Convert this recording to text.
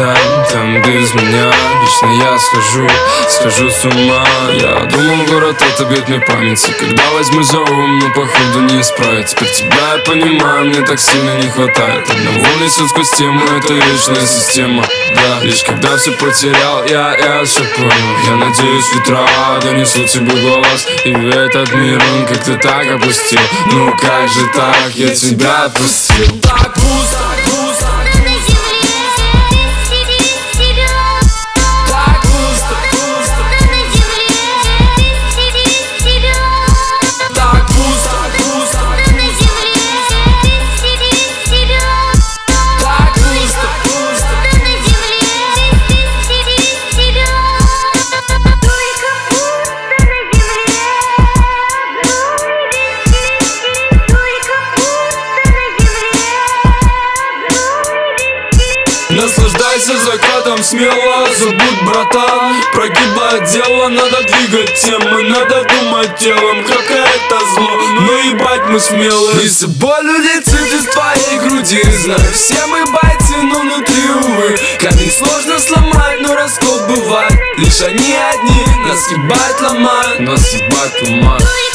там без меня. Лично я схожу с ума. Я думал, город отобьет мне память, и когда возьму за ум, но походу не исправить. Теперь тебя я понимаю, мне так сильно не хватает. Одного несет сквозь тему, это вечная система. Да, лишь когда все потерял, я все понял. Я надеюсь, ветра донесут тебе голос, и в этот мир он как-то так опустил. Ну как же так, я тебя отпустил. Так пусто, пусто. Наслаждайся закатом, смело забудь, братан. Прогиблое дело, надо двигать темы, надо думать телом, как это зло. Ну ебать мы смелые. И за болью летит из твоей груди. Знаю, все мы бойцы, но внутри, увы. Камень сложно сломать, но раскол бывает. Лишь они одни нас ебать ломают.